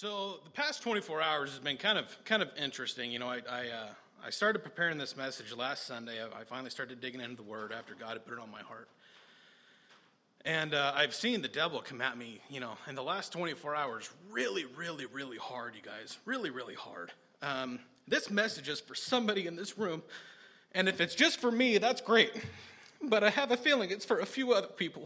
So the past 24 hours has been kind of interesting. You know, I started preparing this message last Sunday. I finally started digging into the Word after God had put it on my heart. And I've seen the devil come at me, you know, in the last 24 hours really, really, really hard, you guys. Really, really hard. This message is for somebody in this room. And if it's just for me, that's great. But I have a feeling it's for a few other people.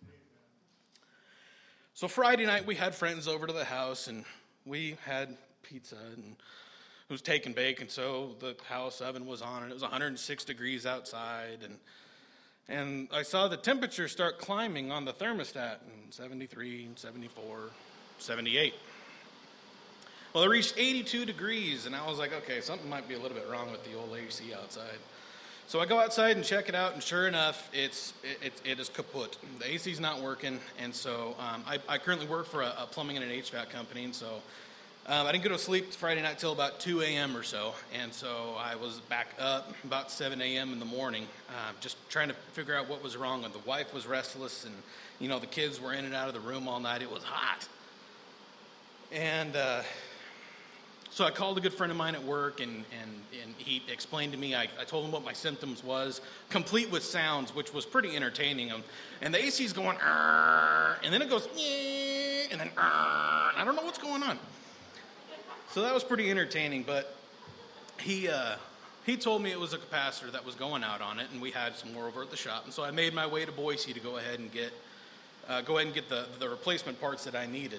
So Friday night, we had friends over to the house, and we had pizza, and it was take and bake, and so the house oven was on, and it was 106 degrees outside, and I saw the temperature start climbing on the thermostat, and 73, 74, 78. Well, it reached 82 degrees, and I was like, okay, something might be a little bit wrong with the old AC outside. So I go outside and check it out, and sure enough, it is kaput. The AC's not working, and so I currently work for a plumbing and an HVAC company, and so I didn't go to sleep Friday night till about 2 a.m. or so, and so I was back up about 7 a.m. in the morning, just trying to figure out what was wrong. And the wife was restless, and you know the kids were in and out of the room all night. It was hot, and so I called a good friend of mine at work, and he explained to me, I told him what my symptoms was, complete with sounds, which was pretty entertaining. And the AC's going, and then it goes, and then, I don't know what's going on. So that was pretty entertaining, but he told me it was a capacitor that was going out on it, and we had some more over at the shop. And so I made my way to Boise to go ahead and get the replacement parts that I needed.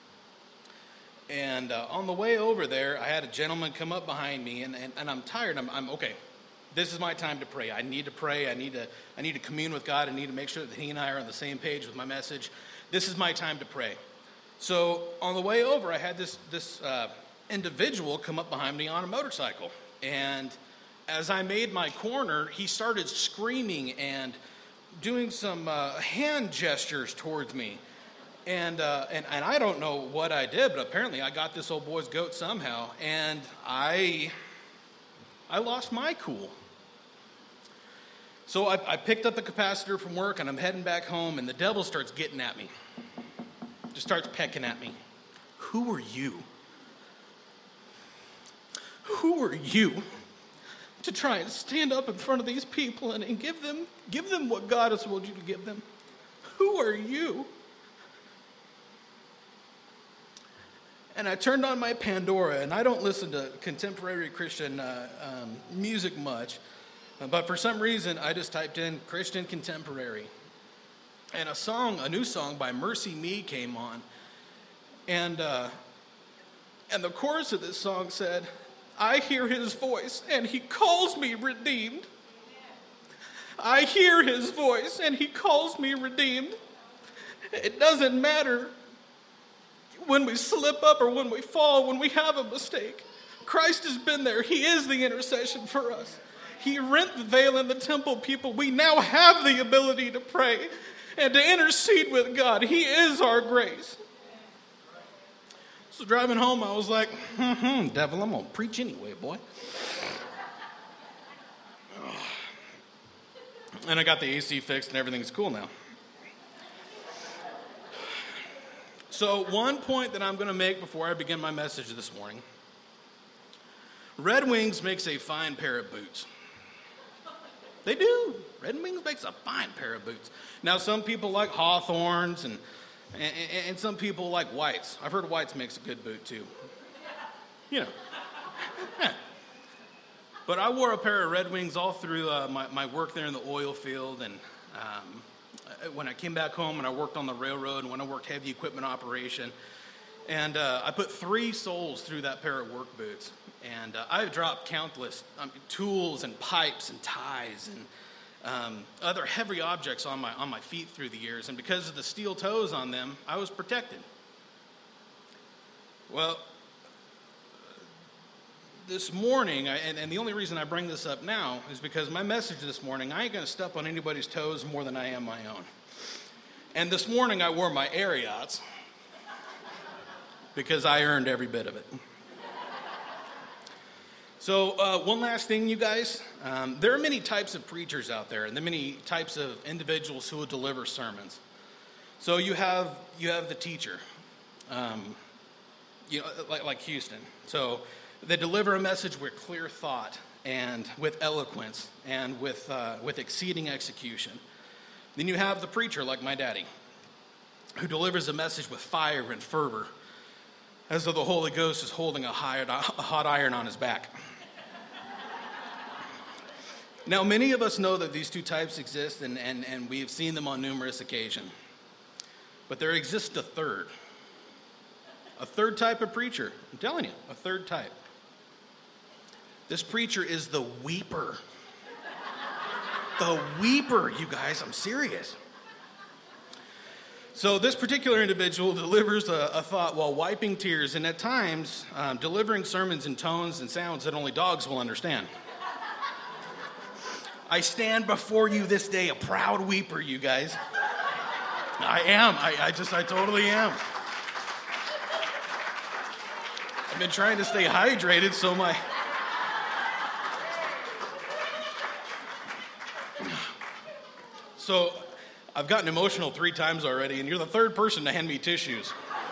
And on the way over there, I had a gentleman come up behind me, and I'm tired. I'm okay. This is my time to pray. I need to pray. I need to commune with God. I need to make sure that He and I are on the same page with my message. This is my time to pray. So on the way over, I had this individual come up behind me on a motorcycle, and as I made my corner, he started screaming and doing some hand gestures towards me. And I don't know what I did, but apparently I got this old boy's goat somehow, and I lost my cool. So I picked up the capacitor from work, and I'm heading back home, and the devil starts getting at me. Just starts pecking at me. Who are you? Who are you to try and stand up in front of these people and give them what God has told you to give them? Who are you? And I turned on my Pandora, and I don't listen to contemporary Christian music much, but for some reason, I just typed in Christian contemporary. And a new song by Mercy Me came on. And the chorus of this song said, I hear His voice, and He calls me redeemed. I hear His voice, and He calls me redeemed. It doesn't matter when we slip up or when we fall, when we have a mistake. Christ has been there. He is the intercession for us. He rent the veil in the temple, people. We now have the ability to pray and to intercede with God. He is our grace. So driving home, I was like, devil, I'm going to preach anyway, boy. And I got the AC fixed and everything's cool now. So one point that I'm going to make before I begin my message this morning. Red Wings makes a fine pair of boots. They do. Red Wings makes a fine pair of boots. Now, some people like Hawthorns and some people like Whites. I've heard Whites makes a good boot too. You know. Yeah. But I wore a pair of Red Wings all through my work there in the oil field, and when I came back home and I worked on the railroad and when I worked heavy equipment operation, and I put 3 soles through that pair of work boots, and I've dropped countless tools and pipes and ties and other heavy objects on my feet through the years, and because of the steel toes on them, I was protected. Well, this morning, and the only reason I bring this up now is because my message this morning, I ain't going to step on anybody's toes more than I am my own. And this morning I wore my Ariats because I earned every bit of it. So one last thing, you guys. There are many types of preachers out there, and there are many types of individuals who will deliver sermons. So you have the teacher. like Houston. So they deliver a message with clear thought and with eloquence and with exceeding execution. Then you have the preacher like my daddy, who delivers a message with fire and fervor, as though the Holy Ghost is holding a hot iron on his back. Now, many of us know that these two types exist, and we've seen them on numerous occasions. But there exists a third type of preacher. I'm telling you, a third type. This preacher is the weeper. The weeper, you guys, I'm serious. So this particular individual delivers a thought while wiping tears, and at times delivering sermons in tones and sounds that only dogs will understand. I stand before you this day a proud weeper, you guys. I am. I totally am. I've been trying to stay hydrated, so So I've gotten emotional 3 times already, and you're the third person to hand me tissues.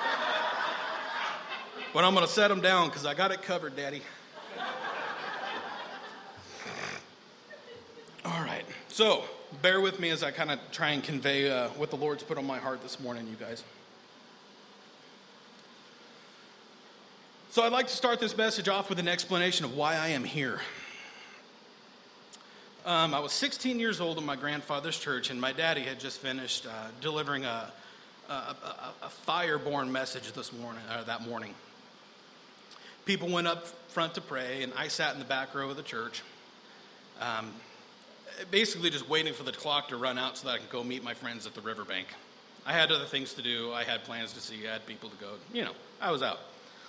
But I'm going to set them down because I got it covered, Daddy. All right. So bear with me as I kind of try and convey what the Lord's put on my heart this morning, you guys. So I'd like to start this message off with an explanation of why I am here. I was 16 years old in my grandfather's church, and my daddy had just finished delivering a fire-born message that morning. People went up front to pray, and I sat in the back row of the church, basically just waiting for the clock to run out so that I could go meet my friends at the riverbank. I had other things to do. I had plans to see. I had people to go. I was out.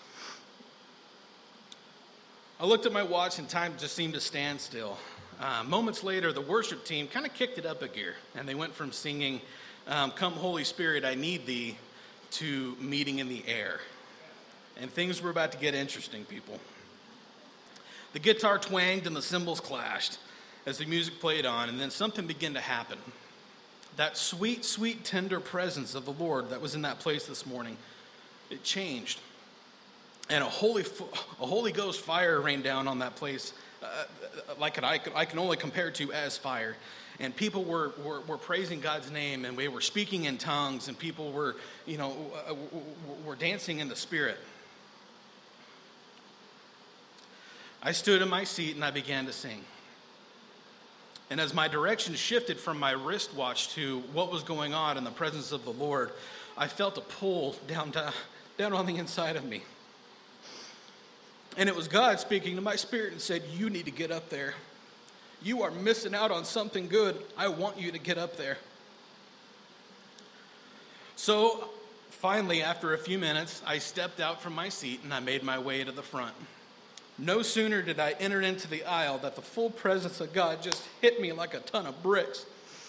I looked at my watch, and time just seemed to stand still. Moments later, the worship team kind of kicked it up a gear, and they went from singing, "Come Holy Spirit, I Need Thee," to "Meeting in the Air." And things were about to get interesting, people. The guitar twanged and the cymbals clashed as the music played on, and then something began to happen. That sweet, sweet, tender presence of the Lord that was in that place this morning, it changed. And a Holy Ghost fire rained down on that place, like I can only compare to as fire. And people were praising God's name, and we were speaking in tongues, and people were dancing in the Spirit. I stood in my seat and I began to sing. And as my direction shifted from my wristwatch to what was going on in the presence of the Lord, I felt a pull down on the inside of me. And it was God speaking to my spirit and said, "You need to get up there. You are missing out on something good. I want you to get up there." So finally, after a few minutes, I stepped out from my seat and I made my way to the front. No sooner did I enter into the aisle that the full presence of God just hit me like a ton of bricks.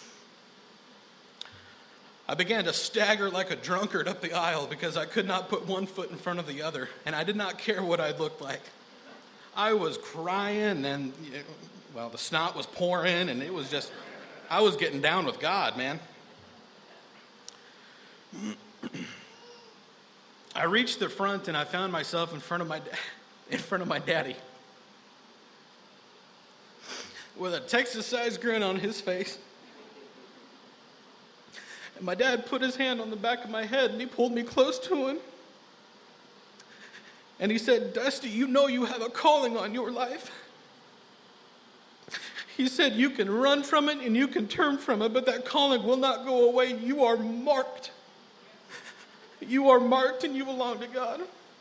I began to stagger like a drunkard up the aisle because I could not put one foot in front of the other, and I did not care what I looked like. I was crying, and, the snot was pouring, and I was getting down with God, man. I reached the front, and I found myself in front of my daddy, with a Texas-sized grin on his face. And my dad put his hand on the back of my head, and he pulled me close to him. And he said, "Dusty, you know you have a calling on your life." He said, "You can run from it and you can turn from it, but that calling will not go away. You are marked. You are marked and you belong to God."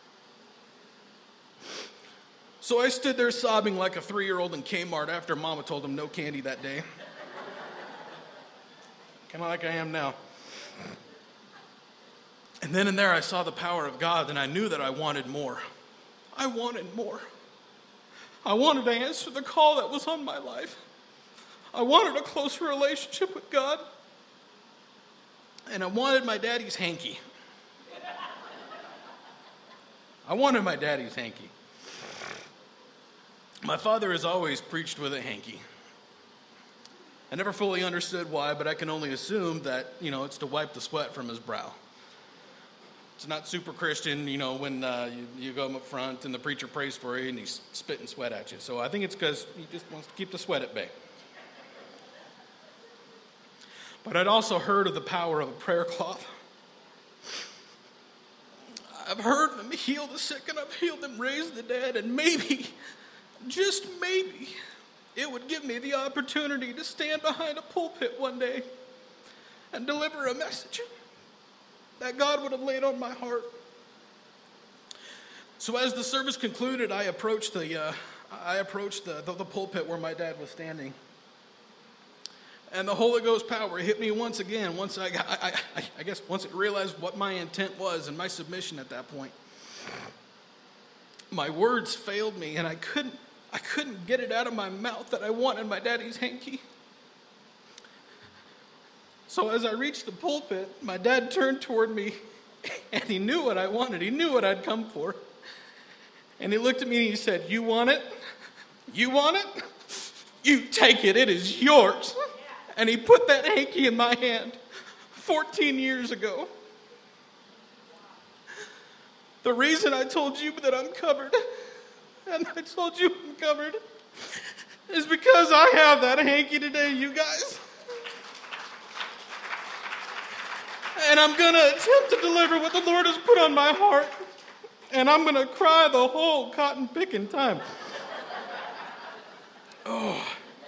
So I stood there sobbing like a 3-year-old in Kmart after Mama told him no candy that day. Kind of like I am now. And then and there I saw the power of God, and I knew that I wanted more. I wanted more. I wanted to answer the call that was on my life. I wanted a closer relationship with God. And I wanted my daddy's hanky. I wanted my daddy's hanky. My father has always preached with a hanky. I never fully understood why, but I can only assume that, it's to wipe the sweat from his brow. It's not super Christian, when you go up front and the preacher prays for you and he's spitting sweat at you. So I think it's because he just wants to keep the sweat at bay. But I'd also heard of the power of a prayer cloth. I've heard them heal the sick, and I've healed them raise the dead, and maybe, just maybe, it would give me the opportunity to stand behind a pulpit one day and deliver a message that God would have laid on my heart. So as the service concluded, I approached the pulpit where my dad was standing. And the Holy Ghost power hit me once again, once it realized what my intent was and my submission at that point. My words failed me, and I couldn't get it out of my mouth that I wanted my daddy's hanky. So as I reached the pulpit, my dad turned toward me, and he knew what I wanted. He knew what I'd come for. And he looked at me and he said, "You want it? You want it? You take it. It is yours." And he put that hanky in my hand 14 years ago. The reason I told you that I'm covered, and I told you I'm covered, is because I have that hanky today, you guys. And I'm going to attempt to deliver what the Lord has put on my heart. And I'm going to cry the whole cotton picking time. Oh.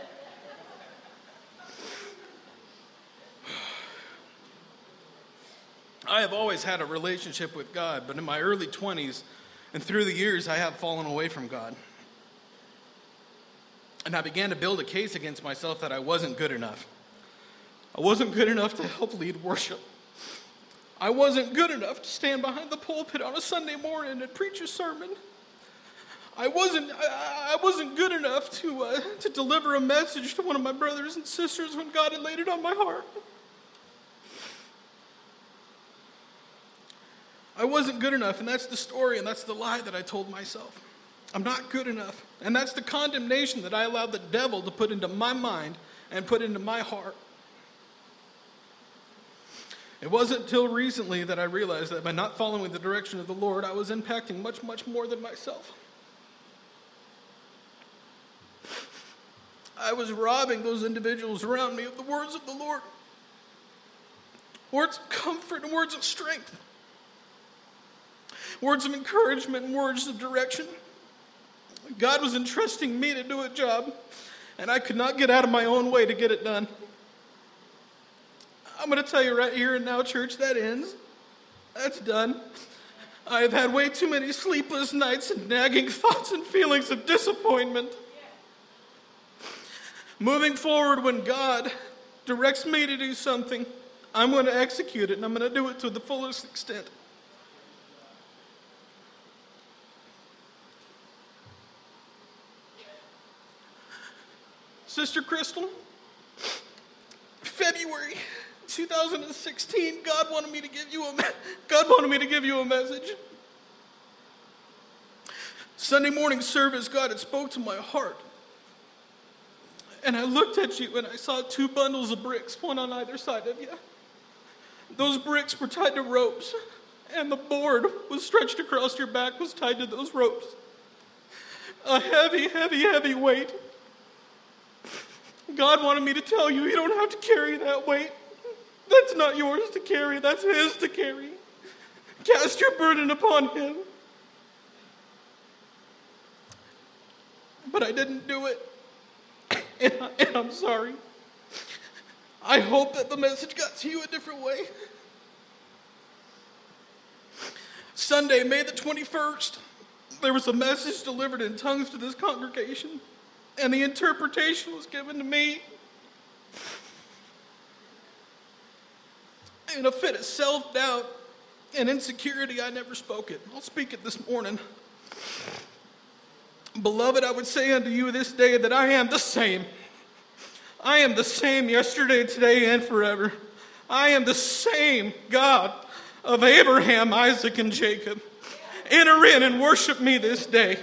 I have always had a relationship with God, but in my early 20s and through the years, I have fallen away from God. And I began to build a case against myself that I wasn't good enough. I wasn't good enough to help lead worship. I wasn't good enough to stand behind the pulpit on a Sunday morning and preach a sermon. I wasn't good enough to deliver a message to one of my brothers and sisters when God had laid it on my heart. I wasn't good enough, and that's the story, and that's the lie that I told myself. I'm not good enough, and that's the condemnation that I allowed the devil to put into my mind and put into my heart. It wasn't until recently that I realized that by not following the direction of the Lord, I was impacting much, much more than myself. I was robbing those individuals around me of the words of the Lord. Words of comfort and words of strength. Words of encouragement and words of direction. God was entrusting me to do a job, and I could not get out of my own way to get it done. I'm going to tell you right here and now, church, that ends. That's done. I have had way too many sleepless nights and nagging thoughts and feelings of disappointment. Moving forward, when God directs me to do something, I'm going to execute it, and I'm going to do it to the fullest extent. Sister Crystal, February 2016, God wanted me to give you a message. Sunday morning service, God had spoke to my heart. And I looked at you and I saw 2 bundles of bricks, one on either side of you. Those bricks were tied to ropes, and the board was stretched across your back, was tied to those ropes. A heavy, heavy, heavy weight. God wanted me to tell you, you don't have to carry that weight. That's not yours to carry, that's His to carry. Cast your burden upon Him. But I didn't do it, and I'm sorry. I hope that the message got to you a different way. Sunday, May the 21st, there was a message delivered in tongues to this congregation, and the interpretation was given to me. In a fit of self-doubt and insecurity, I never spoke it. I'll speak it this morning. Beloved, I would say unto you this day that I am the same. I am the same yesterday, today, and forever. I am the same God of Abraham, Isaac, and Jacob. Enter in and worship me this day.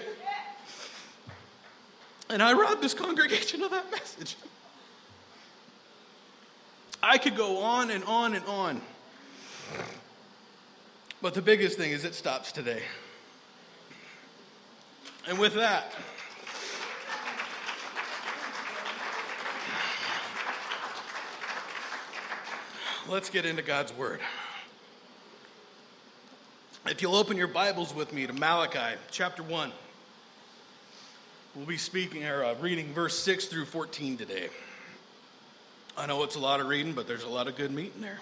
And I robbed this congregation of that message. I could go on and on and on. But the biggest thing is it stops today. And with that, let's get into God's Word. If you'll open your Bibles with me to Malachi chapter 1, we'll be reading verse 6 through 14 today. I know it's a lot of reading, but there's a lot of good meat in there.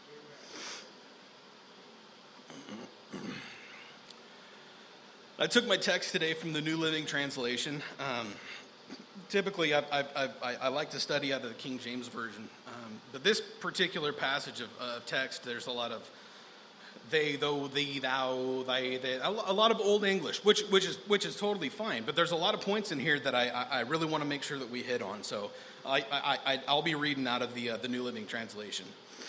I took my text today from the New Living Translation. Typically, I like to study out of the King James Version. But this particular passage of text, there's a lot of they, though, thee, thou, thy, they, a lot of Old English, which is totally fine. But there's a lot of points in here that I really want to make sure that we hit on. So I'll be reading out of the New Living Translation.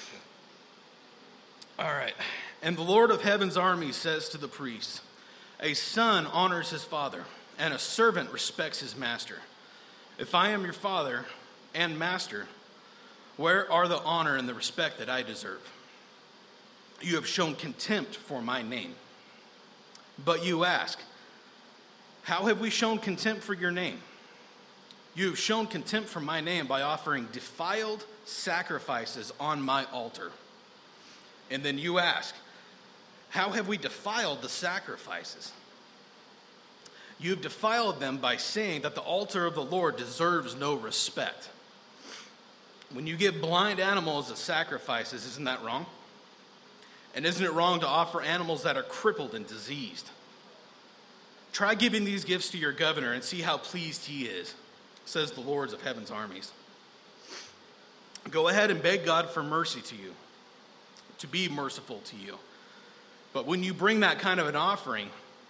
All right. And the Lord of heaven's armies says to the priests, a son honors his father, and a servant respects his master. If I am your father and master, where are the honor and the respect that I deserve? You have shown contempt for my name. But you ask, how have we shown contempt for your name? You have shown contempt for my name by offering defiled sacrifices on my altar. And then you ask, how have we defiled the sacrifices? You have defiled them by saying that the altar of the Lord deserves no respect. When you give blind animals as sacrifices, isn't that wrong? And isn't it wrong to offer animals that are crippled and diseased? Try giving these gifts to your governor and see how pleased he is, says the Lord of heaven's armies. Go ahead and beg God for mercy to you, to be merciful to you. But when you bring that kind of an offering,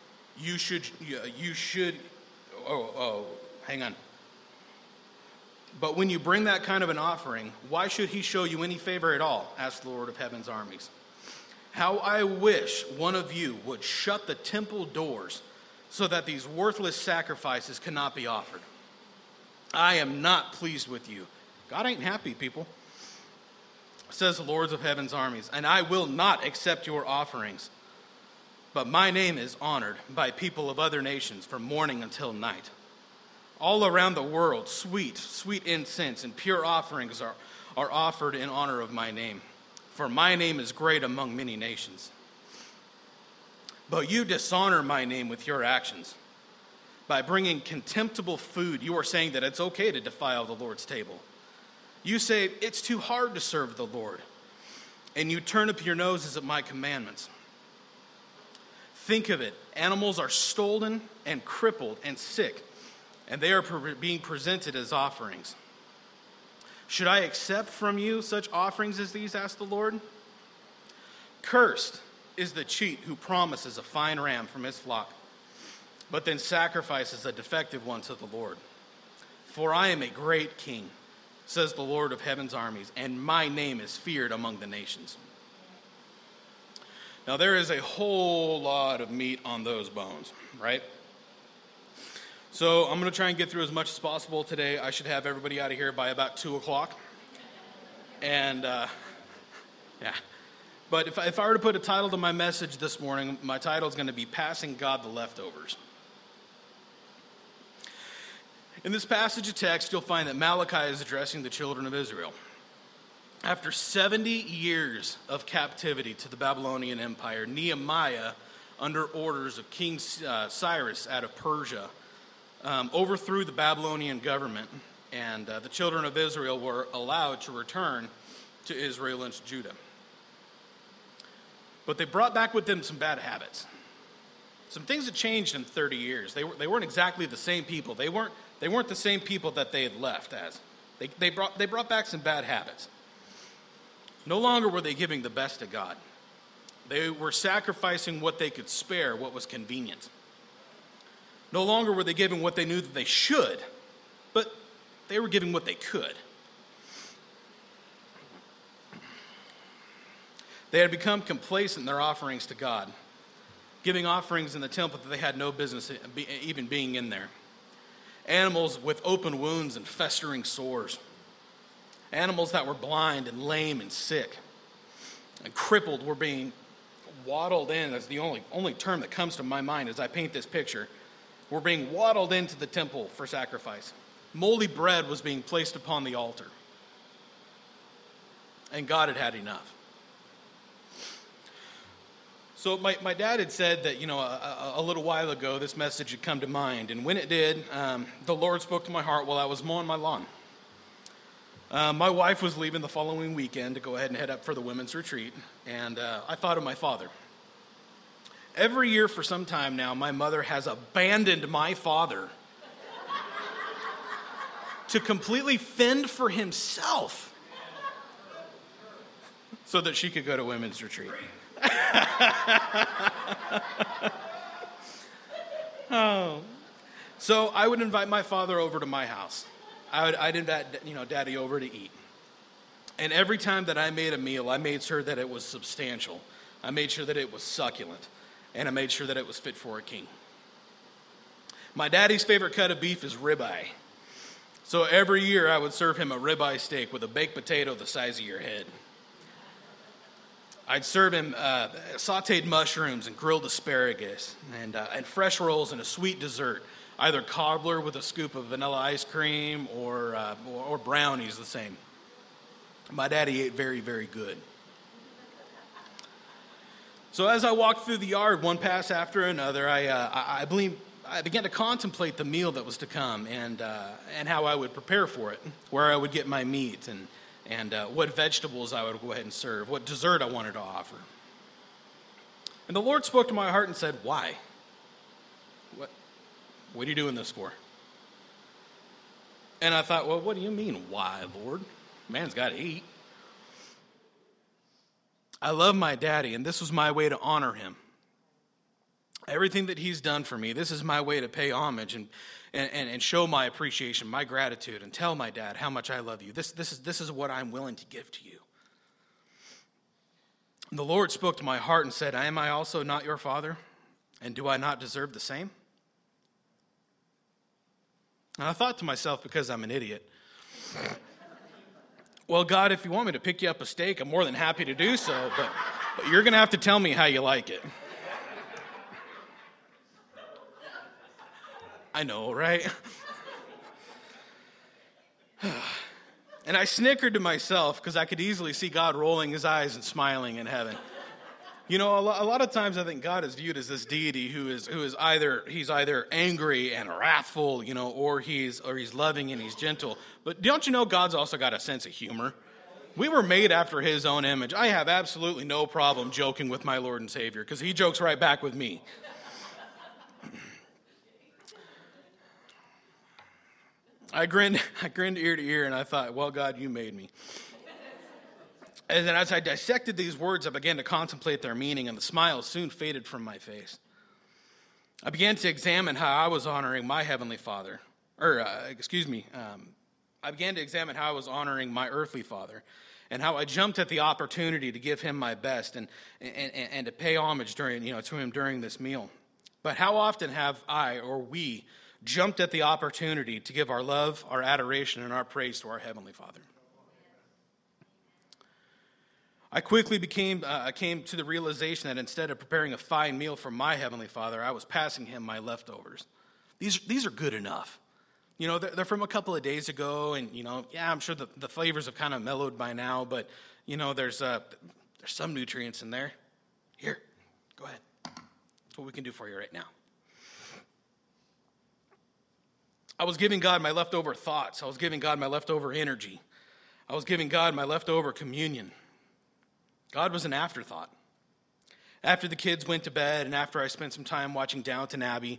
hang on. But when you bring that kind of an offering, why should he show you any favor at all? Asked the Lord of heaven's armies. How I wish one of you would shut the temple doors so that these worthless sacrifices cannot be offered. I am not pleased with you. God ain't happy, people, says the Lord of heaven's armies, and I will not accept your offerings. But my name is honored by people of other nations from morning until night. All around the world, sweet incense and pure offerings are offered in honor of my name. For my name is great among many nations. But you dishonor my name with your actions. By bringing contemptible food, you are saying that it's okay to defile the Lord's table. You say, it's too hard to serve the Lord. And you turn up your noses at my commandments. Think of it. Animals are stolen and crippled and sick, and they are being presented as offerings. Should I accept from you such offerings as these, asked the Lord? Cursed is the cheat who promises a fine ram from his flock, but then sacrifices a defective one to the Lord. For I am a great king, says the Lord of heaven's armies, and my name is feared among the nations. Now, there is a whole lot of meat on those bones, right? So I'm going to try and get through as much as possible today. I should have everybody out of here by about 2 o'clock. And, yeah. But if I were to put a title to my message this morning, my title is going to be Passing God the Leftovers. In this passage of text, you'll find that Malachi is addressing the children of Israel. After 70 years of captivity to the Babylonian Empire, Nehemiah, under orders of King Cyrus out of Persia, overthrew the Babylonian government, and the children of Israel were allowed to return to Israel and to Judah. But they brought back with them some bad habits. Some things had changed in 30 years. They weren't exactly the same people. They weren't the same people that they had left as. They brought back some bad habits. No longer were they giving the best to God. They were sacrificing what they could spare, what was convenient. No longer were they giving what they knew that they should, but they were giving what they could. They had become complacent in their offerings to God, giving offerings in the temple that they had no business even being in there. Animals with open wounds and festering sores. Animals that were blind and lame and sick and crippled were being waddled in. That's the only term that comes to my mind as I paint this picture. We're being waddled into the temple for sacrifice. Moldy bread was being placed upon the altar. And God had had enough. So my dad had said that, a little while ago, this message had come to mind. And when it did, the Lord spoke to my heart while I was mowing my lawn. My wife was leaving the following weekend to go ahead and head up for the women's retreat. And I thought of my father. Every year for some time now, my mother has abandoned my father to completely fend for himself so that she could go to women's retreat. So I would invite my father over to my house. I'd invite, Daddy over to eat. And every time that I made a meal, I made sure that it was substantial. I made sure that it was succulent. And I made sure that it was fit for a king. My daddy's favorite cut of beef is ribeye. So every year I would serve him a ribeye steak with a baked potato the size of your head. I'd serve him sauteed mushrooms and grilled asparagus and fresh rolls and a sweet dessert, either cobbler with a scoop of vanilla ice cream or brownies the same. My daddy ate very, very good. So as I walked through the yard, one pass after another, I began to contemplate the meal that was to come and how I would prepare for it, where I would get my meat and what vegetables I would go ahead and serve, what dessert I wanted to offer. And the Lord spoke to my heart and said, "Why? What are you doing this for?" And I thought, well, what do you mean, why, Lord? Man's got to eat. I love my daddy, and this was my way to honor him. Everything that he's done for me, this is my way to pay homage and show my appreciation, my gratitude, and tell my dad how much I love you. This is what I'm willing to give to you. And the Lord spoke to my heart and said, "Am I also not your father? And do I not deserve the same?" And I thought to myself, because I'm an idiot, well, God, if you want me to pick you up a steak, I'm more than happy to do so, but you're going to have to tell me how you like it. I know, right? And I snickered to myself because I could easily see God rolling his eyes and smiling in heaven. A lot of times I think God is viewed as this deity who is either angry and wrathful, or he's loving and he's gentle. But don't you know God's also got a sense of humor? We were made after his own image. I have absolutely no problem joking with my Lord and Savior because he jokes right back with me. I grinned ear to ear, and I thought, well, God, you made me. And then as I dissected these words, I began to contemplate their meaning, and the smile soon faded from my face. I began to examine how I was honoring my Heavenly Father. I began to examine how I was honoring my earthly father, and how I jumped at the opportunity to give him my best and to pay homage to him during this meal. But how often have I or we jumped at the opportunity to give our love, our adoration, and our praise to our Heavenly Father? I quickly came to the realization that instead of preparing a fine meal for my Heavenly Father, I was passing him my leftovers. These are good enough. They're from a couple of days ago, and, I'm sure the flavors have kind of mellowed by now, but, there's some nutrients in there. Here, go ahead. That's what we can do for you right now. I was giving God my leftover thoughts. I was giving God my leftover energy. I was giving God my leftover communion. God was an afterthought. After the kids went to bed and after I spent some time watching Downton Abbey,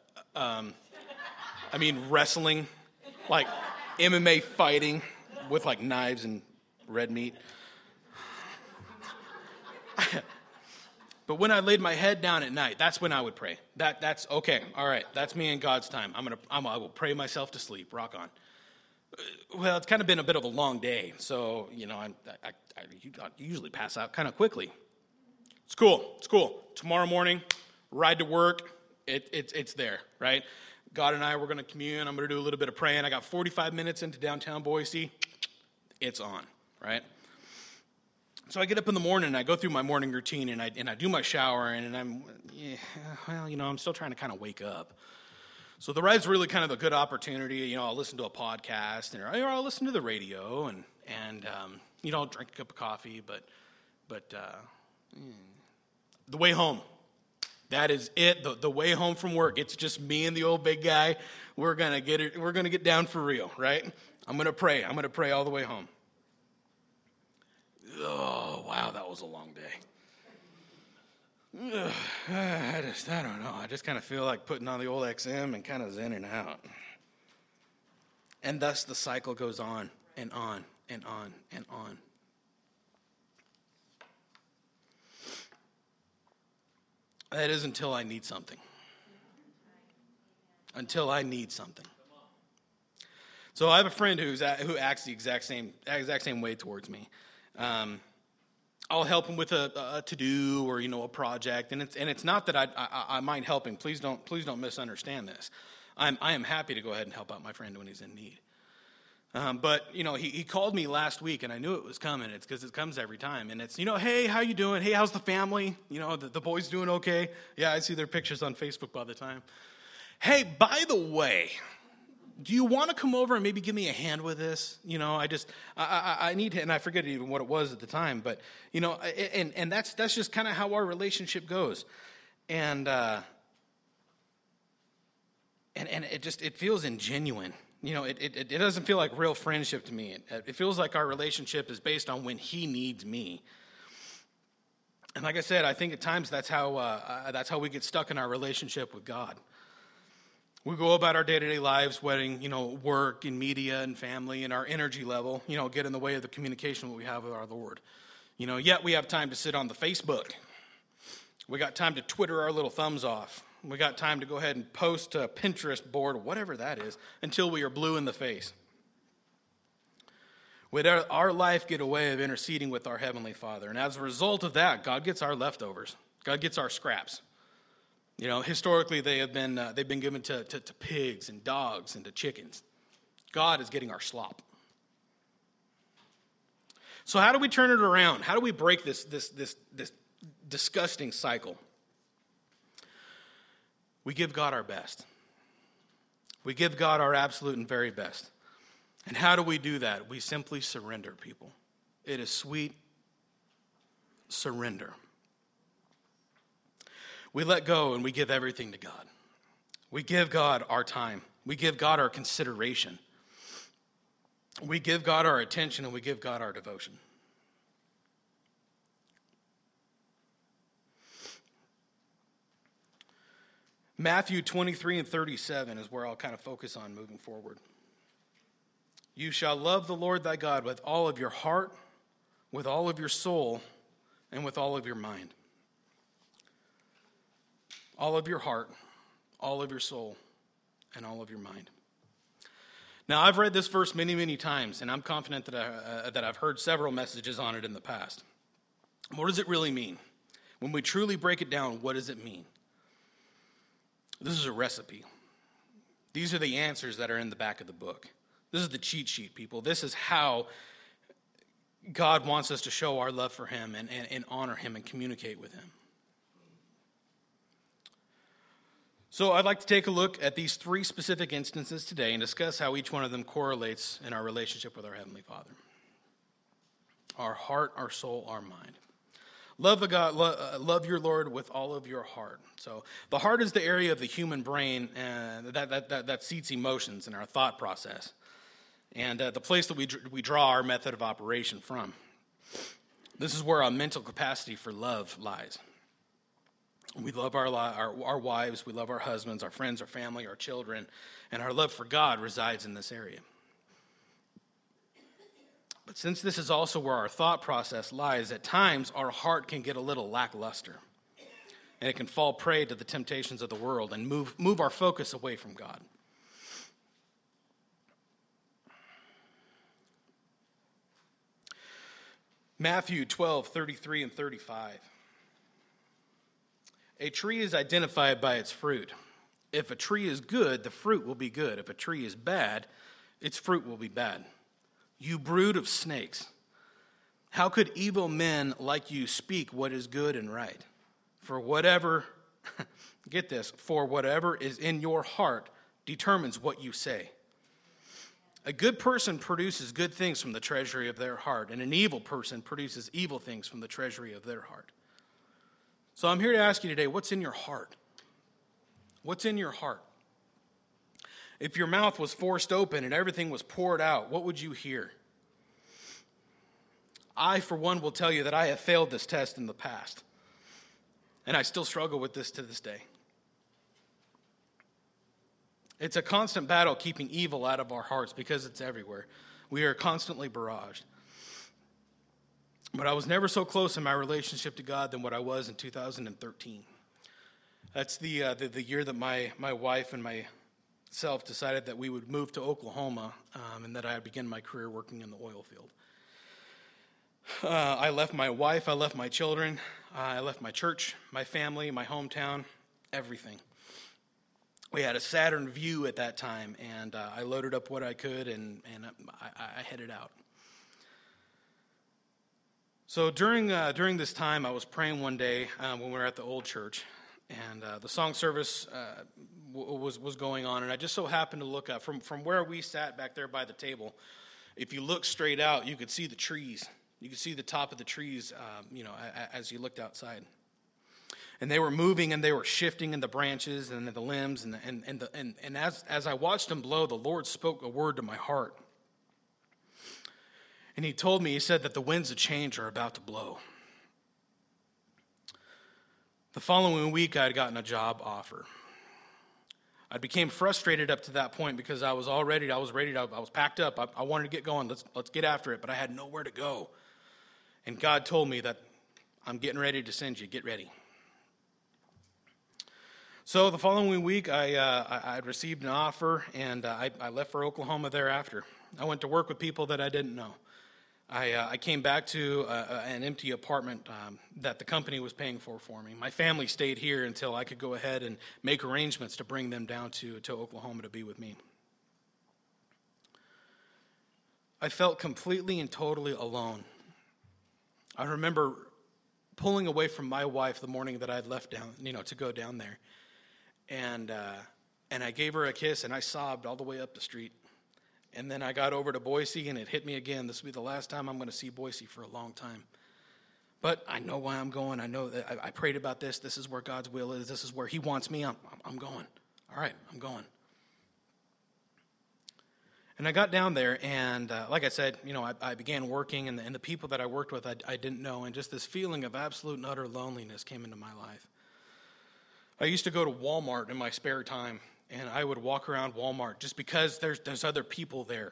wrestling, like MMA fighting with like knives and red meat. But when I laid my head down at night, that's when I would pray. That's okay. All right, that's me and God's time. I will pray myself to sleep. Rock on. Well, it's kind of been a bit of a long day, so I usually pass out kind of quickly. It's cool. Tomorrow morning, ride to work. It's there, right? God and I, we're going to commune. I'm going to do a little bit of praying. I got 45 minutes into downtown Boise. It's on, right? So I get up in the morning and I go through my morning routine and I do my shower and I'm still trying to kind of wake up. So the ride's really kind of a good opportunity. I'll listen to a podcast or I'll listen to the radio and I'll drink a cup of coffee. But the way home, that is it. The way home from work, it's just me and the old big guy. We're gonna get it. We're gonna get down for real, right? I'm gonna pray. I'm gonna pray all the way home. Oh wow, that was a long day. I don't know. I just kind of feel like putting on the old XM and kind of zenning out. And thus the cycle goes on and on and on and on. That is until I need something. Until I need something. So I have a friend who acts the exact same way towards me. I'll help him with a to-do or a project, and it's not that I mind helping. Please don't misunderstand this. I am happy to go ahead and help out my friend when he's in need. But he called me last week, and I knew it was coming. It's because it comes every time, and it's hey, how you doing? Hey, how's the family? The boys doing okay? Yeah, I see their pictures on Facebook all the time. Hey, by the way, do you want to come over and maybe give me a hand with this? I need to, and I forget even what it was at the time, but, and that's just kind of how our relationship goes. And it feels ingenuine. It doesn't feel like real friendship to me. It feels like our relationship is based on when he needs me. And like I said, I think at times that's how we get stuck in our relationship with God. We go about our day-to-day lives, letting, work and media and family and our energy level, get in the way of the communication that we have with our Lord. Yet we have time to sit on the Facebook. We got time to Twitter our little thumbs off. We got time to go ahead and post to a Pinterest board, whatever that is, until we are blue in the face. Would our life get away of interceding with our Heavenly Father? And as a result of that, God gets our leftovers. God gets our scraps. Historically, they've been given to pigs and dogs and to chickens. God is getting our slop. So how do we turn it around? How do we break this disgusting cycle? We give God our best. We give God our absolute and very best. And how do we do that? We simply surrender, people. It is sweet surrender. We let go and we give everything to God. We give God our time. We give God our consideration. We give God our attention and we give God our devotion. Matthew 23 and 37 is where I'll kind of focus on moving forward. You shall love the Lord thy God with all of your heart, with all of your soul, and with all of your mind. All of your heart, all of your soul, and all of your mind. Now, I've read this verse many, many times, and I'm confident that I've heard several messages on it in the past. What does it really mean? When we truly break it down, what does it mean? This is a recipe. These are the answers that are in the back of the book. This is the cheat sheet, people. This is how God wants us to show our love for him and honor him and communicate with him. So I'd like to take a look at these three specific instances today and discuss how each one of them correlates in our relationship with our Heavenly Father. Our heart, our soul, our mind. Love your Lord with all of your heart. So the heart is the area of the human brain that seats emotions in our thought process, and the place that we draw our method of operation from. This is where our mental capacity for love lies. We love our wives, we love our husbands, our friends, our family, our children, and our love for God resides in this area. But since this is also where our thought process lies, at times our heart can get a little lackluster, and it can fall prey to the temptations of the world and move our focus away from God. Matthew 12:33 and 35. A tree is identified by its fruit. If a tree is good, the fruit will be good. If a tree is bad, its fruit will be bad. You brood of snakes, How could evil men like you speak what is good and right? For whatever, get this, for whatever is in your heart determines what you say. A good person produces good things from the treasury of their heart, and an evil person produces evil things from the treasury of their heart. So I'm here to ask you today, what's in your heart? What's in your heart? If your mouth was forced open and everything was poured out, what would you hear? I, for one, will tell you that I have failed this test in the past, and I still struggle with this to this day. It's a constant battle keeping evil out of our hearts because it's everywhere. We are constantly barraged. But I was never so close in my relationship to God than what I was in 2013. That's the year that my wife and myself decided that we would move to Oklahoma and that I would begin my career working in the oil field. I left my wife, I left my children, I left my church, my family, my hometown, everything. We had a Saturn view at that time, and I loaded up what I could, and I headed out. So during this time, I was praying one day when we were at the old church, and the song service was going on, and I just so happened to look up from where we sat back there by the table. If you look straight out, you could see the trees. You could see the top of the trees, as you looked outside. And they were moving and they were shifting in the branches and the limbs. And as I watched them blow, the Lord spoke a word to my heart. And he told me, he said that the winds of change are about to blow. The following week, I had gotten a job offer. I became frustrated up to that point because I was ready, I was packed up. I wanted to get going. Let's get after it. But I had nowhere to go. And God told me that I'm getting ready to send you. Get ready. So the following week, I received an offer, and I left for Oklahoma thereafter. I went to work with people that I didn't know. I came back to an empty apartment that the company was paying for me. My family stayed here until I could go ahead and make arrangements to bring them down to Oklahoma to be with me. I felt completely and totally alone. I remember pulling away from my wife the morning that I'd left down, to go down there. And I gave her a kiss, and I sobbed all the way up the street. And then I got over to Boise, and it hit me again. This will be the last time I'm going to see Boise for a long time. But I know why I'm going. I know that I prayed about this. This is where God's will is. This is where he wants me. I'm going. All right, I'm going. And I got down there, and like I said, I began working, and the people that I worked with, I didn't know. And just this feeling of absolute and utter loneliness came into my life. I used to go to Walmart in my spare time, and I would walk around Walmart just because there's other people there.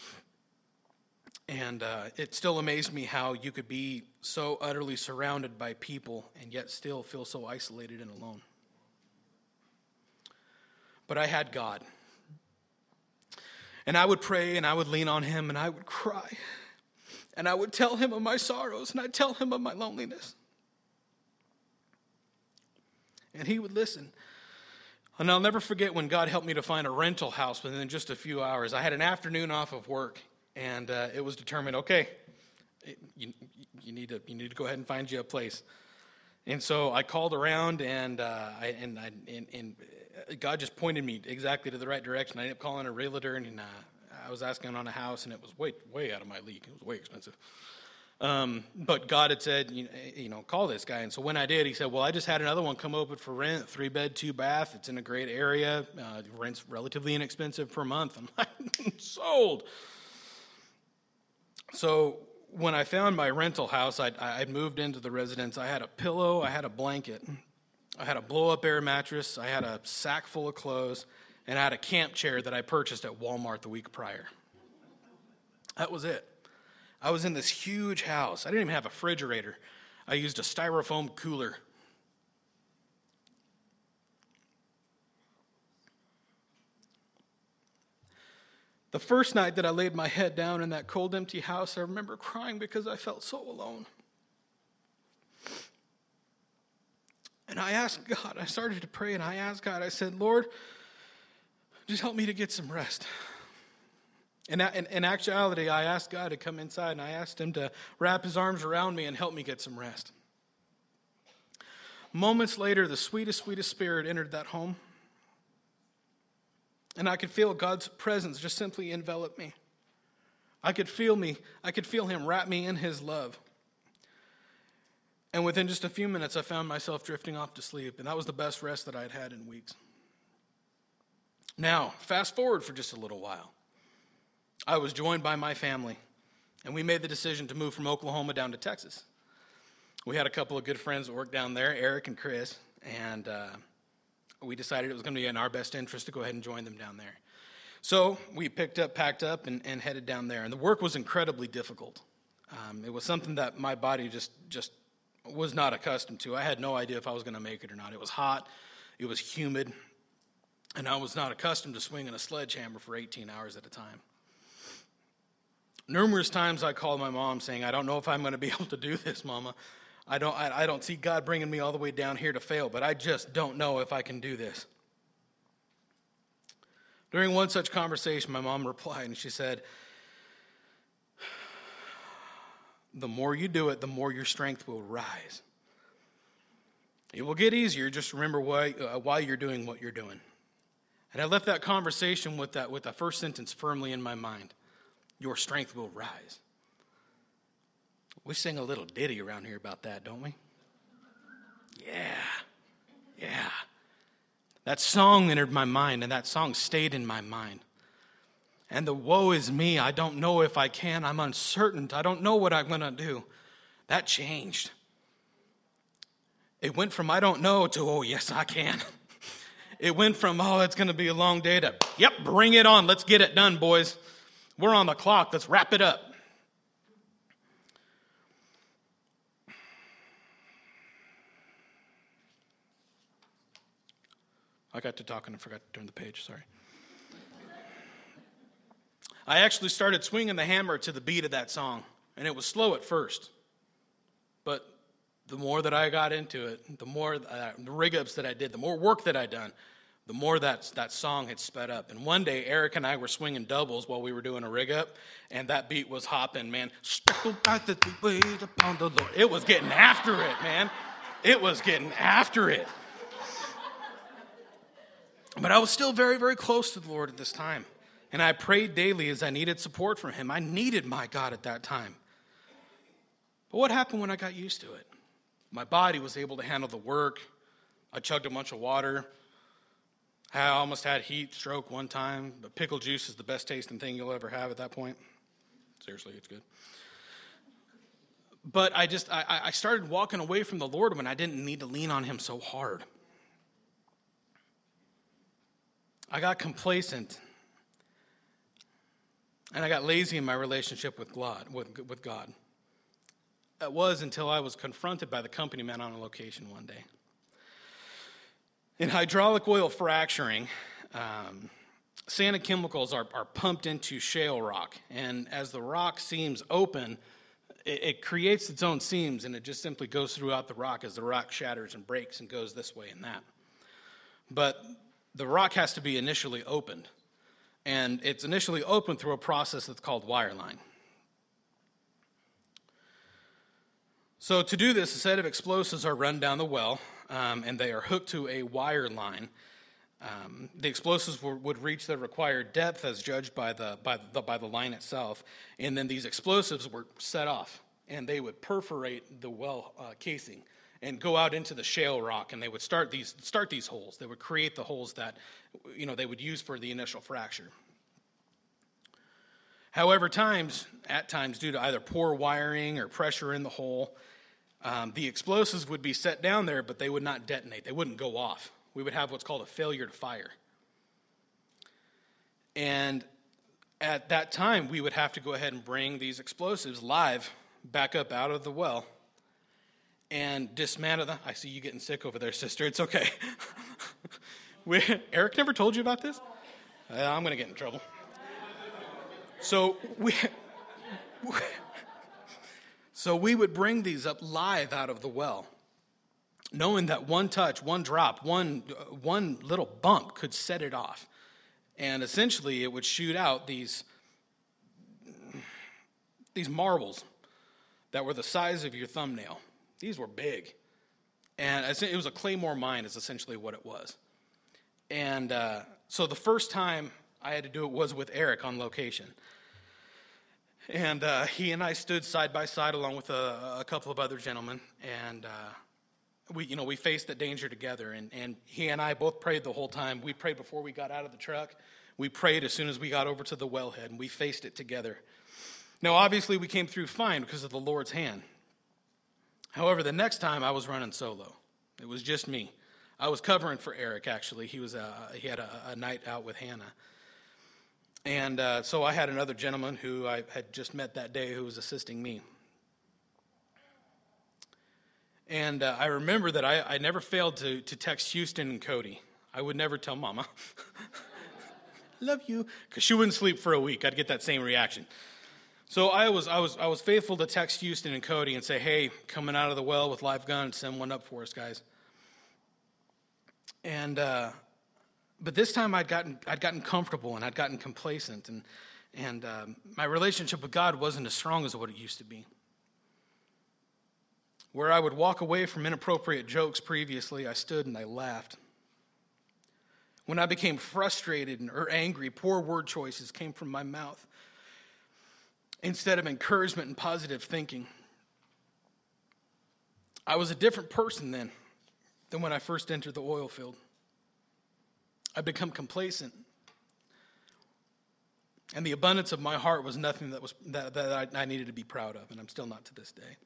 And it still amazed me how you could be so utterly surrounded by people and yet still feel so isolated and alone. But I had God. And I would pray, and I would lean on him, and I would cry. And I would tell him of my sorrows, and I'd tell him of my loneliness. And he would listen. And I'll never forget when God helped me to find a rental house within just a few hours. I had an afternoon off of work, and it was determined, okay, you need to go ahead and find you a place. And so I called around, and God just pointed me exactly to the right direction. I ended up calling a realtor, and I was asking on a house, and it was way out of my league. It was way expensive. But God had said, call this guy. And so when I did, he said, well, I just had another one come open for rent, 3-bed, 2-bath. It's in a great area. Rent's relatively inexpensive per month. I'm like, sold. So when I found my rental house, I'd moved into the residence. I had a pillow. I had a blanket. I had a blow-up air mattress. I had a sack full of clothes. And I had a camp chair that I purchased at Walmart the week prior. That was it. I was in this huge house. I didn't even have a refrigerator. I used a styrofoam cooler. The first night that I laid my head down in that cold, empty house, I remember crying because I felt so alone. And I asked God, I started to pray, and I asked God, I said, Lord, just help me to get some rest. In actuality, I asked God to come inside, and I asked him to wrap his arms around me and help me get some rest. Moments later, the sweetest, sweetest spirit entered that home, and I could feel God's presence just simply envelop me. I could feel him wrap me in his love. And within just a few minutes, I found myself drifting off to sleep, and that was the best rest that I'd had in weeks. Now, fast forward for just a little while. I was joined by my family, and we made the decision to move from Oklahoma down to Texas. We had a couple of good friends that worked down there, Eric and Chris, and we decided it was going to be in our best interest to go ahead and join them down there. So we packed up, and headed down there, and the work was incredibly difficult. It was something that my body just was not accustomed to. I had no idea if I was going to make it or not. It was hot, it was humid, and I was not accustomed to swinging a sledgehammer for 18 hours at a time. Numerous times I called my mom saying, I don't know if I'm going to be able to do this, Mama. I don't see God bringing me all the way down here to fail, but I just don't know if I can do this. During one such conversation, my mom replied, and she said, the more you do it, the more your strength will rise. It will get easier. Just remember why you're doing what you're doing. And I left that conversation with that first sentence firmly in my mind. Your strength will rise. We sing a little ditty around here about that, don't we? Yeah. That song entered my mind, and that song stayed in my mind. And the woe is me, I don't know if I can, I'm uncertain, I don't know what I'm going to do. That changed. It went from I don't know to, oh yes I can. It went from, oh it's going to be a long day to, yep, bring it on, let's get it done, boys. We're on the clock. Let's wrap it up. I got to talking and forgot to turn the page. Sorry. I actually started swinging the hammer to the beat of that song, and it was slow at first. But the more that I got into it, the more the rig-ups that I did, the more work that I done, the more that song had sped up. And one day, Eric and I were swinging doubles while we were doing a rig-up, and that beat was hopping, man. It was getting after it, man. It was getting after it. But I was still very, very close to the Lord at this time. And I prayed daily as I needed support from him. I needed my God at that time. But what happened when I got used to it? My body was able to handle the work. I chugged a bunch of water. I almost had heat stroke one time, but pickle juice is the best tasting thing you'll ever have at that point. Seriously, it's good. But I started walking away from the Lord when I didn't need to lean on him so hard. I got complacent, and I got lazy in my relationship with God. That was until I was confronted by the company man on a location one day. In hydraulic oil fracturing, sand and chemicals are pumped into shale rock. And as the rock seams open, it creates its own seams, and it just simply goes throughout the rock as the rock shatters and breaks and goes this way and that. But the rock has to be initially opened. And it's initially opened through a process that's called wireline. So to do this, a set of explosives are run down the well, and they are hooked to a wire line. The explosives would reach the required depth as judged by the line itself, and then these explosives were set off, and they would perforate the well casing and go out into the shale rock, and they would start these holes. They would create the holes that they would use for the initial fracture. However, at times, due to either poor wiring or pressure in the hole, the explosives would be set down there, but they would not detonate. They wouldn't go off. We would have what's called a failure to fire. And at that time, we would have to go ahead and bring these explosives live back up out of the well and dismantle them. I see you getting sick over there, sister. It's okay. Eric never told you about this? I'm going to get in trouble. So we would bring these up live out of the well, knowing that one touch, one drop, one little bump could set it off. And essentially it would shoot out these these marbles that were the size of your thumbnail. These were big. And it was a Claymore mine is essentially what it was. And so the first time I had to do it was with Eric on location. And he and I stood side by side along with a couple of other gentlemen. And we faced the danger together. And he and I both prayed the whole time. We prayed before we got out of the truck. We prayed as soon as we got over to the wellhead. And we faced it together. Now, obviously, we came through fine because of the Lord's hand. However, the next time I was running solo. It was just me. I was covering for Eric, actually. He had a night out with Hannah. And so I had another gentleman who I had just met that day who was assisting me. And I remember that I never failed to text Houston and Cody. I would never tell Mama, love you, because she wouldn't sleep for a week. I'd get that same reaction. So I was faithful to text Houston and Cody and say, hey, coming out of the well with live guns, send one up for us, guys. And but this time I'd gotten comfortable and I'd gotten complacent, and my relationship with God wasn't as strong as what it used to be. Where I would walk away from inappropriate jokes previously, I stood and I laughed. When I became frustrated or angry, poor word choices came from my mouth instead of encouragement and positive thinking. I was a different person then than when I first entered the oil field. I'd become complacent. And the abundance of my heart was nothing that I needed to be proud of, and I'm still not to this day.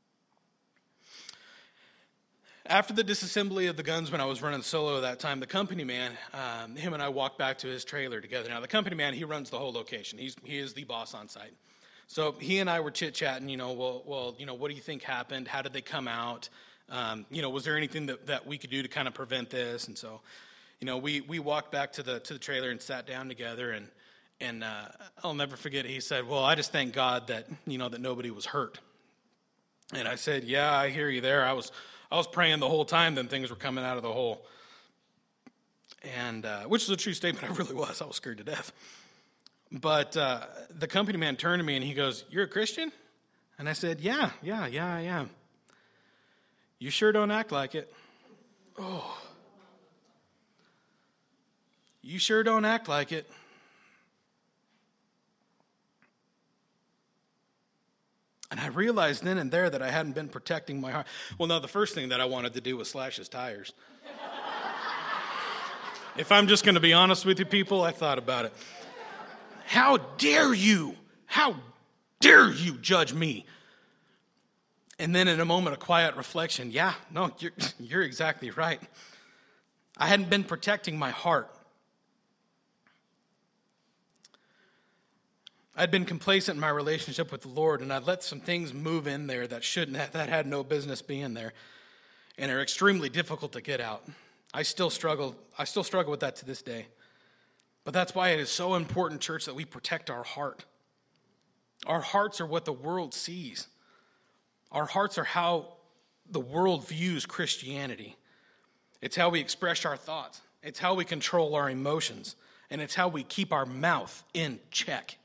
After the disassembly of the guns when I was running solo that time, the company man, him and I walked back to his trailer together. Now, the company man, he runs the whole location. He is the boss on site. So he and I were chit-chatting, what do you think happened? How did they come out? Was there anything that we could do to kind of prevent this? And so, we walked back to the trailer and sat down together, and I'll never forget, he said, well, I just thank God that, that nobody was hurt. And I said, yeah, I hear you there. I was praying the whole time, then things were coming out of the hole. And which is a true statement. I really was. I was scared to death. But the company man turned to me and he goes, you're a Christian? And I said, yeah, I am. You sure don't act like it. Oh. You sure don't act like it. And I realized then and there that I hadn't been protecting my heart. Well, no, the first thing that I wanted to do was slash his tires. If I'm just going to be honest with you people, I thought about it. How dare you? How dare you judge me? And then in a moment of quiet reflection, yeah, no, you're exactly right. I hadn't been protecting my heart. I'd been complacent in my relationship with the Lord, and I'd let some things move in there that had no business being there, and are extremely difficult to get out. I still struggle with that to this day. But that's why it is so important, church, that we protect our heart. Our hearts are what the world sees. Our hearts are how the world views Christianity. It's how we express our thoughts. It's how we control our emotions. And it's how we keep our mouth in check.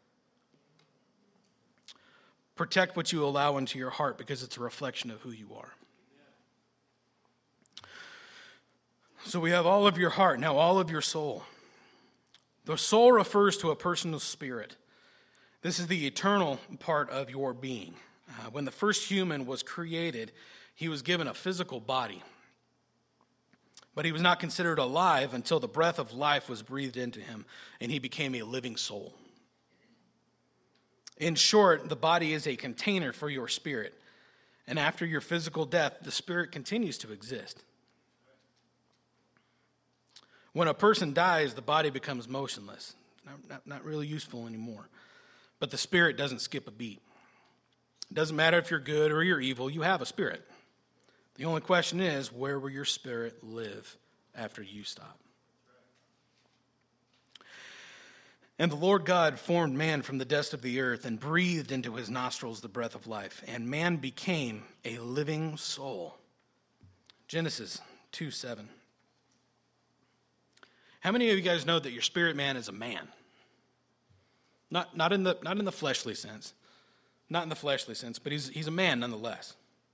Protect what you allow into your heart because it's a reflection of who you are. So we have all of your heart, now all of your soul. The soul refers to a personal spirit. This is the eternal part of your being. When the first human was created, he was given a physical body. But he was not considered alive until the breath of life was breathed into him, and he became a living soul. In short, the body is a container for your spirit. And after your physical death, the spirit continues to exist. When a person dies, the body becomes motionless, not really useful anymore. But the spirit doesn't skip a beat. It doesn't matter if you're good or you're evil, you have a spirit. The only question is, where will your spirit live after you stop? And the Lord God formed man from the dust of the earth and breathed into his nostrils the breath of life, and man became a living soul. Genesis 2:7. How many of you guys know that your spirit man is a man? Not in the fleshly sense. Not in the fleshly sense, but he's a man nonetheless.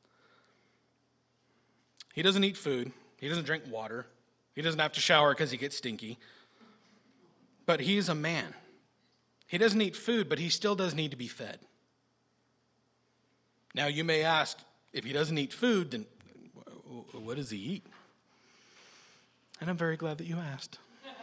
He doesn't eat food. He doesn't drink water. He doesn't have to shower because he gets stinky. But he's a man. He doesn't eat food, but he still does need to be fed. Now, you may ask, if he doesn't eat food, then what does he eat? And I'm very glad that you asked.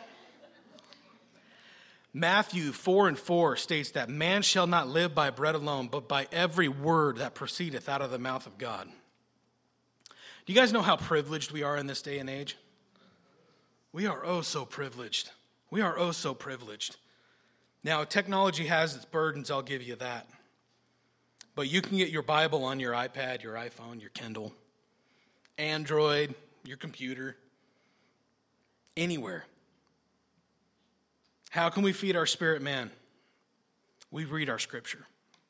Matthew 4:4 states that man shall not live by bread alone, but by every word that proceedeth out of the mouth of God. Do you guys know how privileged we are in this day and age? We are oh so privileged. We are oh so privileged. Now, technology has its burdens, I'll give you that. But you can get your Bible on your iPad, your iPhone, your Kindle, Android, your computer, anywhere. How can we feed our spirit man? We read our scripture.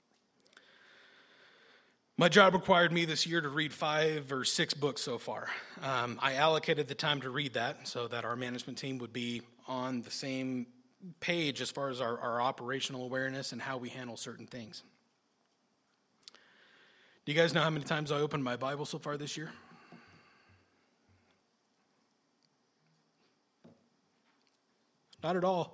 My job required me this year to read 5 or 6 books so far. I allocated the time to read that so that our management team would be on the same page as far as our operational awareness and how we handle certain things. Do you guys know how many times I opened my Bible so far this year? Not at all.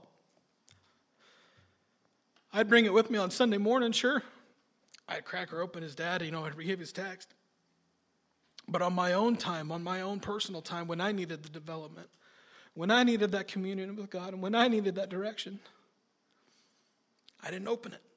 I'd bring it with me on Sunday morning, sure. I'd crack her open his dad, I'd give his text. But on my own time, on my own personal time, when I needed the development, when I needed that communion with God, and when I needed that direction, I didn't open it.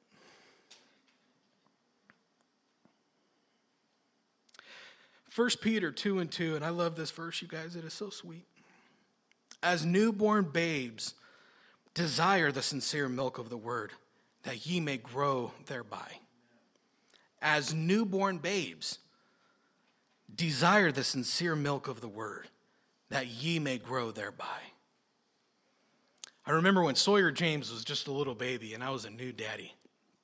1 Peter 2:2, and I love this verse, you guys. It is so sweet. As newborn babes, desire the sincere milk of the word, that ye may grow thereby. As newborn babes, desire the sincere milk of the word, that ye may grow thereby. I remember when Sawyer James was just a little baby and I was a new daddy.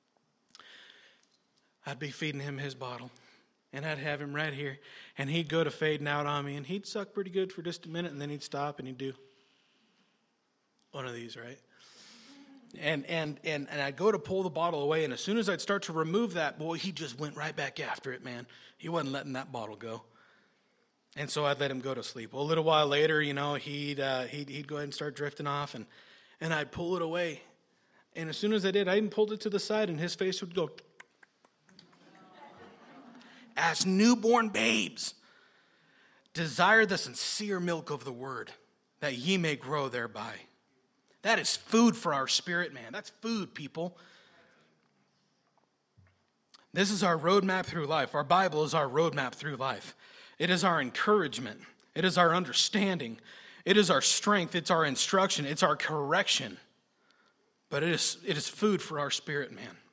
I'd be feeding him his bottle, and I'd have him right here, and he'd go to fading out on me, and he'd suck pretty good for just a minute, and then he'd stop and he'd do one of these, right? And I'd go to pull the bottle away, and as soon as I'd start to remove that, boy, he just went right back after it, man. He wasn't letting that bottle go. And so I'd let him go to sleep. Well, a little while later, he'd go ahead and start drifting off, and I'd pull it away. And as soon as I did, I even pulled it to the side, and his face would go. As newborn babes, desire the sincere milk of the word, that ye may grow thereby. That is food for our spirit, man. That's food, people. This is our roadmap through life. Our Bible is our roadmap through life. It is our encouragement. It is our understanding. It is our strength. It's our instruction. It's our correction. But it is food for our spirit,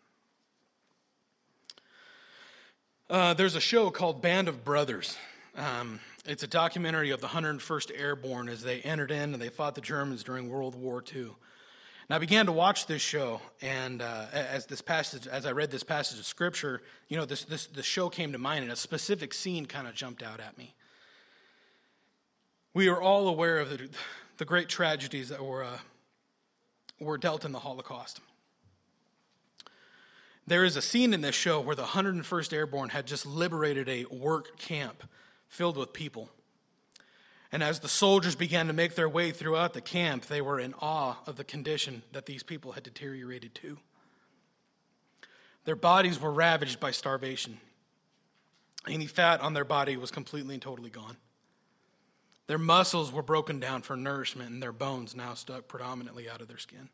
man. There's a show called Band of Brothers. It's a documentary of the 101st Airborne as they entered in and they fought the Germans during World War II. And I began to watch this show, and as I read this passage of Scripture, this show came to mind, and a specific scene kind of jumped out at me. We are all aware of the great tragedies that were dealt in the Holocaust. There is a scene in this show where the 101st Airborne had just liberated a work camp filled with people. And as the soldiers began to make their way throughout the camp, they were in awe of the condition that these people had deteriorated to. Their bodies were ravaged by starvation. Any fat on their body was completely and totally gone. Their muscles were broken down for nourishment, and their bones now stuck predominantly out of their skin.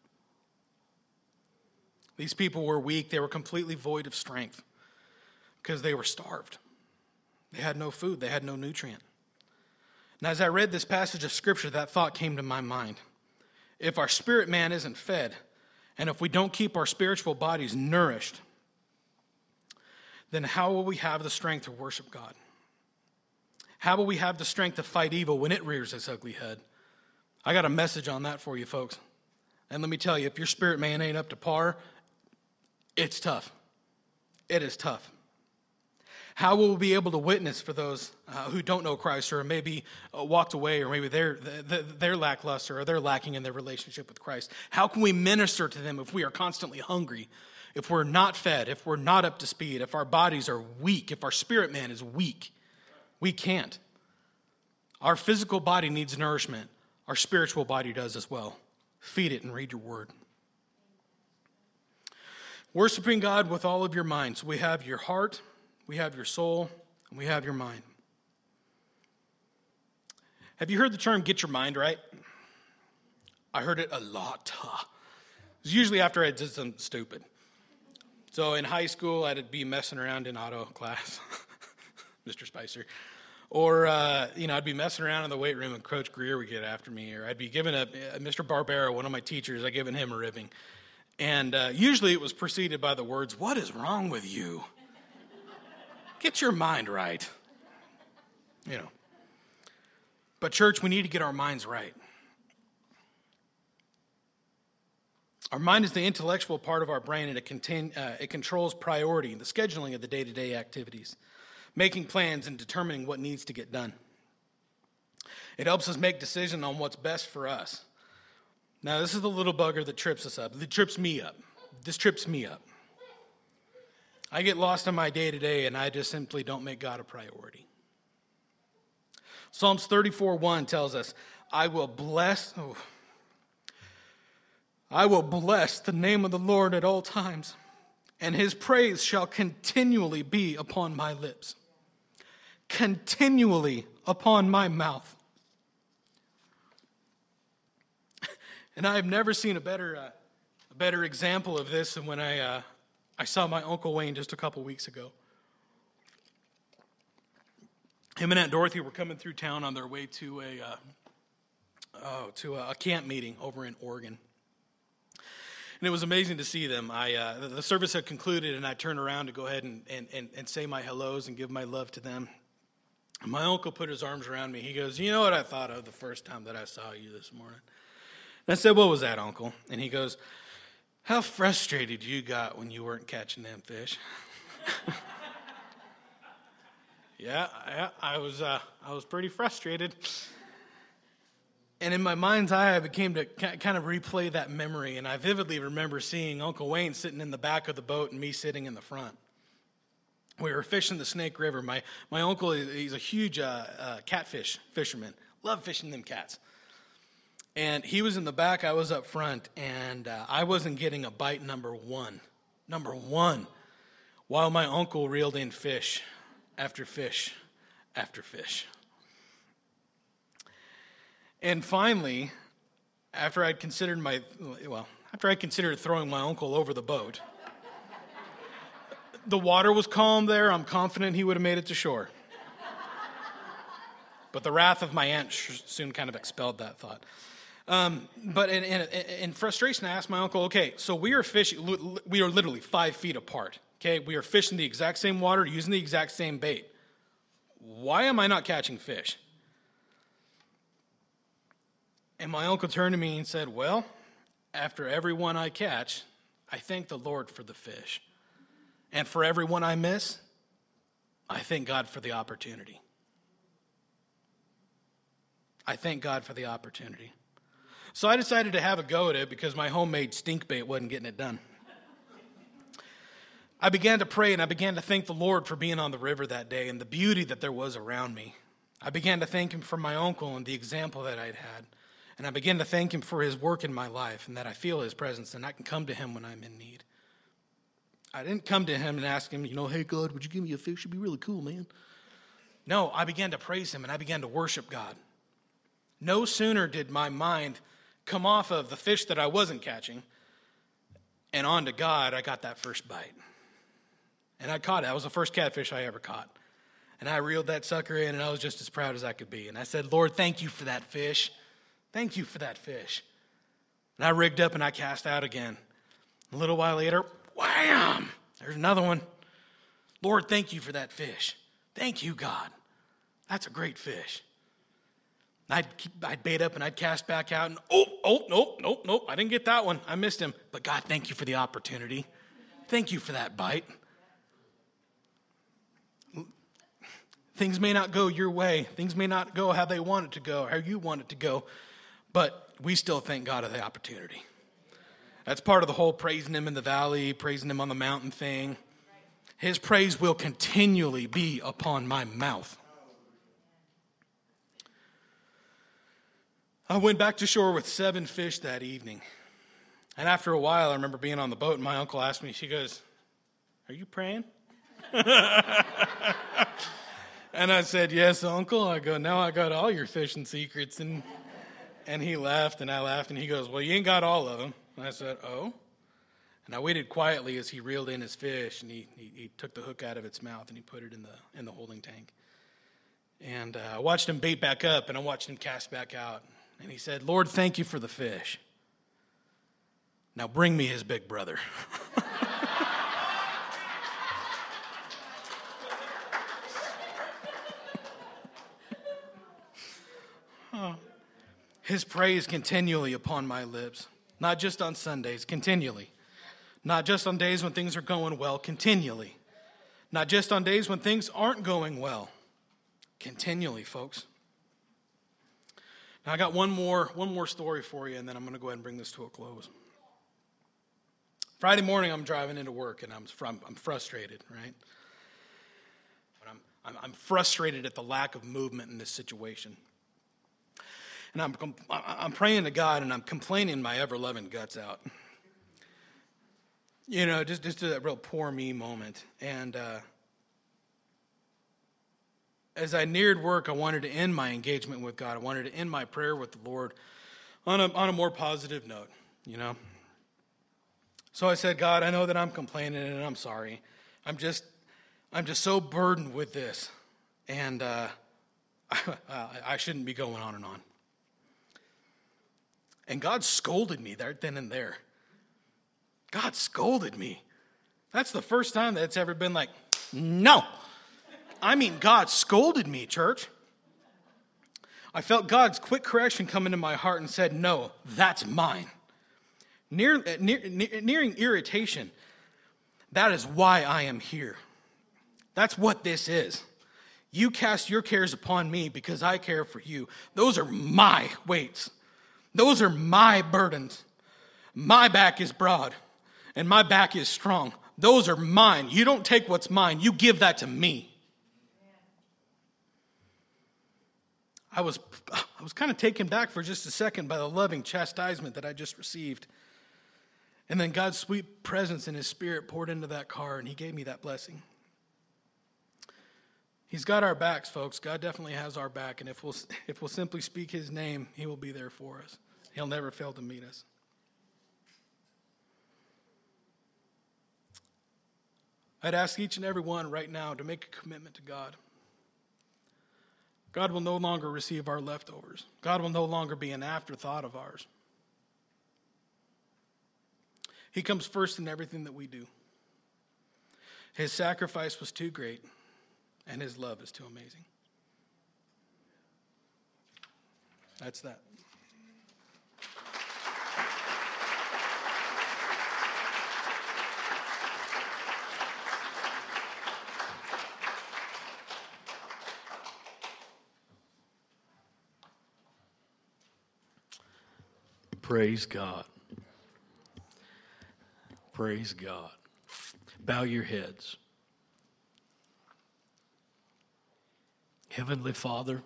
These people were weak. They were completely void of strength because they were starved. They had no food. They had no nutrient. And as I read this passage of Scripture, that thought came to my mind. If our spirit man isn't fed, and if we don't keep our spiritual bodies nourished, then how will we have the strength to worship God? How will we have the strength to fight evil when it rears its ugly head? I got a message on that for you, folks. And let me tell you, if your spirit man ain't up to par, it's tough. It is tough. How will we be able to witness for those who don't know Christ, or maybe walked away, or maybe they're lackluster, or they're lacking in their relationship with Christ? How can we minister to them if we are constantly hungry? if we're not fed, if we're not up to speed, if our bodies are weak, if our spirit man is weak, we can't. Our physical body needs nourishment. Our spiritual body does as well. Feed it and read your word. Worshiping God with all of your mind. So we have your heart, we have your soul, and we have your mind. Have you heard the term get your mind right? I heard it a lot. It was usually after I did something stupid. So in high school, I'd be messing around in auto class, Mr. Spicer. Or, I'd be messing around in the weight room and Coach Greer would get after me. Or I'd be giving Mr. Barbera, one of my teachers, I'd given him a ribbing. And usually it was preceded by the words, "What is wrong with you? Get your mind right." But church, we need to get our minds right. Our mind is the intellectual part of our brain, and it controls priority, the scheduling of the day-to-day activities, making plans and determining what needs to get done. It helps us make decisions on what's best for us. Now, this is the little bugger that trips us up. It trips me up. This trips me up. I get lost in my day-to-day, and I just simply don't make God a priority. Psalms 34:1 tells us, I will bless the name of the Lord at all times, and his praise shall continually be upon my lips, continually upon my mouth. And I have never seen a better example of this than when I saw my Uncle Wayne just a couple weeks ago. Him and Aunt Dorothy were coming through town on their way to a camp meeting over in Oregon. And it was amazing to see them. The service had concluded, and I turned around to go ahead and say my hellos and give my love to them. And my uncle put his arms around me. He goes, "You know what I thought of the first time that I saw you this morning?" And I said, "What was that, Uncle?" And he goes, "How frustrated you got when you weren't catching them fish." Yeah, I was pretty frustrated. And in my mind's eye, I became to kind of replay that memory, and I vividly remember seeing Uncle Wayne sitting in the back of the boat and me sitting in the front. We were fishing the Snake River. My uncle, he's a huge catfish fisherman. Love fishing them cats. And he was in the back, I was up front, and I wasn't getting a bite number one, while my uncle reeled in fish after fish after fish. And finally, after I'd considered throwing my uncle over the boat, the water was calm there. I'm confident he would have made it to shore. But the wrath of my aunt soon kind of expelled that thought. But in frustration, I asked my uncle, "Okay, so we are fishing. We are literally 5 feet apart. Okay, we are fishing the exact same water, using the exact same bait. Why am I not catching fish?" And my uncle turned to me and said, "Well, after every one I catch, I thank the Lord for the fish. And for every one I miss, I thank God for the opportunity." I thank God for the opportunity. So I decided to have a go at it because my homemade stink bait wasn't getting it done. I began to pray and I began to thank the Lord for being on the river that day and the beauty that there was around me. I began to thank him for my uncle and the example that I'd had. And I began to thank him for his work in my life and that I feel his presence and I can come to him when I'm in need. I didn't come to him and ask him, "Hey, God, would you give me a fish? It'd be really cool, man." No, I began to praise him and I began to worship God. No sooner did my mind come off of the fish that I wasn't catching and onto God, I got that first bite. And I caught it. That was the first catfish I ever caught. And I reeled that sucker in and I was just as proud as I could be. And I said, "Lord, thank you for that fish. Thank you for that fish." And I rigged up and I cast out again. A little while later, wham! There's another one. "Lord, thank you for that fish. Thank you, God. That's a great fish." I'd bait up and I'd cast back out and nope, I didn't get that one. I missed him. But God, thank you for the opportunity. Thank you for that bite. Things may not go your way. Things may not go how they want it to go, how you want it to go. But we still thank God of the opportunity. That's part of the whole praising him in the valley, praising him on the mountain thing. His praise will continually be upon my mouth. I went back to shore with 7 fish that evening. And after a while, I remember being on the boat, and my uncle asked me, she goes, "Are you praying?" And I said, "Yes, uncle." I go, "Now I got all your fishing secrets." And he laughed, and I laughed, and he goes, "Well, you ain't got all of them." And I said, "Oh?" And I waited quietly as he reeled in his fish, and he took the hook out of its mouth, and he put it in the holding tank. And I watched him bait back up, and I watched him cast back out. And he said, "Lord, thank you for the fish. Now bring me his big brother." His praise continually upon my lips, not just on Sundays, continually. Not just on days when things are going well, continually. Not just on days when things aren't going well, continually, folks. Now I got one more story for you, and then I'm going to go ahead and bring this to a close. Friday morning, I'm driving into work, and I'm frustrated, right? But I'm frustrated at the lack of movement in this situation. And I'm praying to God, and I'm complaining my ever-loving guts out. You know, just a real poor me moment. And as I neared work, I wanted to end my engagement with God. I wanted to end my prayer with the Lord on a more positive note, you know. So I said, "God, I know that I'm complaining, and I'm sorry. I'm just so burdened with this, and I shouldn't be going on and on." And God scolded me there, then and there. God scolded me. That's the first time that's ever been like, no. I mean, God scolded me, church. I felt God's quick correction come into my heart and said, "No, that's mine." Nearing irritation, that is why I am here. That's what this is. You cast your cares upon me because I care for you. Those are my weights. Those are my burdens. My back is broad, and my back is strong. Those are mine. You don't take what's mine. You give that to me. I was kind of taken back for just a second by the loving chastisement that I just received. And then God's sweet presence and his Spirit poured into that car, and he gave me that blessing. He's got our backs, folks. God definitely has our back. And if we'll simply speak his name, he will be there for us. He'll never fail to meet us. I'd ask each and every one right now to make a commitment to God. God will no longer receive our leftovers. God will no longer be an afterthought of ours. He comes first in everything that we do. His sacrifice was too great, and his love is too amazing. That's that. Praise God. Praise God. Bow your heads. Heavenly Father,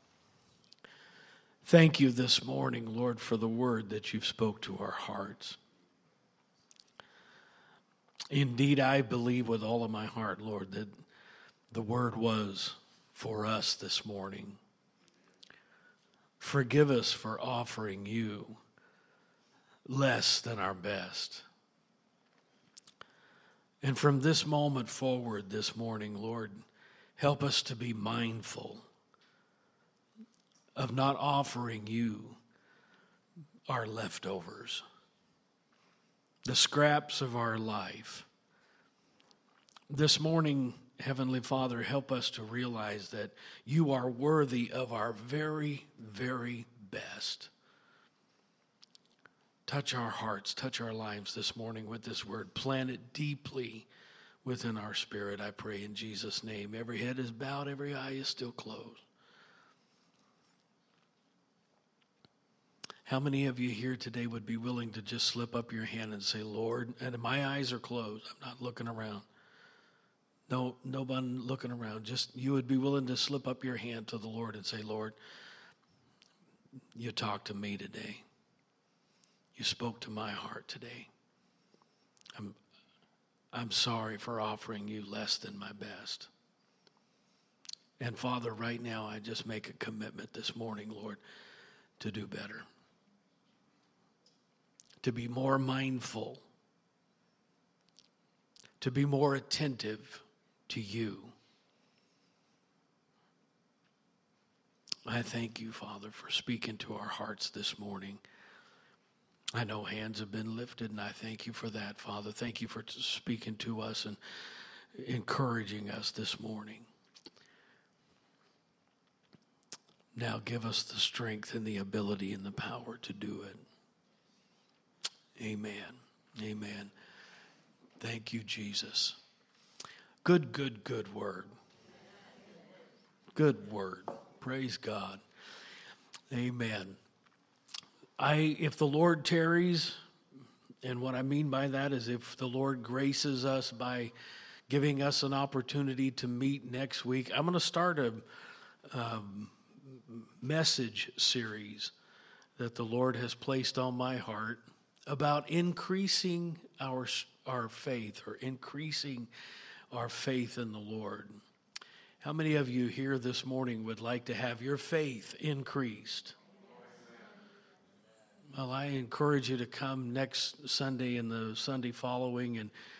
thank you this morning, Lord, for the word that you've spoke to our hearts. Indeed, I believe with all of my heart, Lord, that the word was for us this morning. Forgive us for offering you less than our best. And from this moment forward this morning, Lord, help us to be mindful of not offering you our leftovers, the scraps of our life. This morning, Heavenly Father, help us to realize that you are worthy of our very, very best. Touch our hearts, touch our lives this morning with this word. Plant it deeply within our spirit, I pray in Jesus' name. Every head is bowed, every eye is still closed. How many of you here today would be willing to just slip up your hand and say, Lord, and my eyes are closed. I'm not looking around. No one looking around. Just you would be willing to slip up your hand to the Lord and say, Lord, you talked to me today. You spoke to my heart today. I'm sorry for offering you less than my best. And Father, right now I just make a commitment this morning, Lord, to do better. To be more mindful. To be more attentive to you. I thank you, Father, for speaking to our hearts this morning. I know hands have been lifted, and I thank you for that, Father. Thank you for speaking to us and encouraging us this morning. Now give us the strength and the ability and the power to do it. Amen. Amen. Thank you, Jesus. Good word. Good word. Praise God. Amen. If the Lord tarries, and what I mean by that is if the Lord graces us by giving us an opportunity to meet next week, I'm going to start a message series that the Lord has placed on my heart about increasing our faith, or increasing our faith in the Lord. How many of you here this morning would like to have your faith increased? Well, I encourage you to come next Sunday and the Sunday following,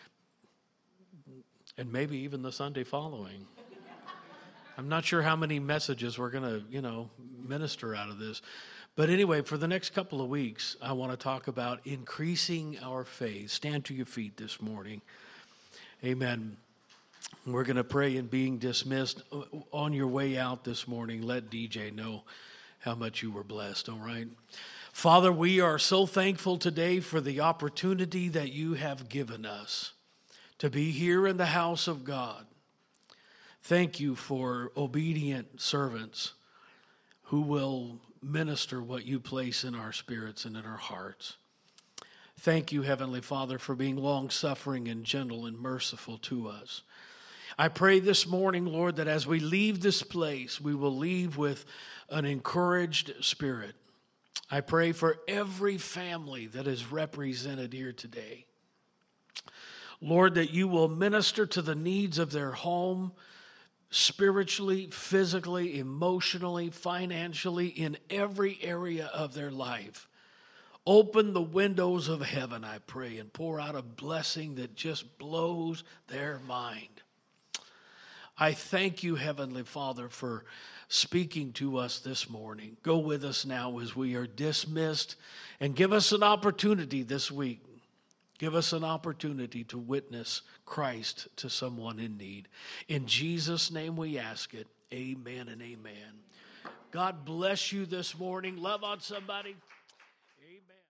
and maybe even the Sunday following. I'm not sure how many messages we're going to, minister out of this. But anyway, for the next couple of weeks, I want to talk about increasing our faith. Stand to your feet this morning. Amen. We're going to pray and being dismissed. On your way out this morning, let DJ know how much you were blessed, all right? Father, we are so thankful today for the opportunity that you have given us to be here in the house of God. Thank you for obedient servants who will minister what you place in our spirits and in our hearts. Thank you, Heavenly Father, for being long-suffering and gentle and merciful to us. I pray this morning, Lord, that as we leave this place, we will leave with an encouraged spirit. I pray for every family that is represented here today. Lord, that you will minister to the needs of their home, spiritually, physically, emotionally, financially, in every area of their life. Open the windows of heaven, I pray, and pour out a blessing that just blows their mind. I thank you, Heavenly Father, for speaking to us this morning. Go with us now as we are dismissed, and give us an opportunity this week. Give us an opportunity to witness Christ to someone in need. In Jesus' name we ask it. Amen and amen. God bless you this morning. Love on somebody.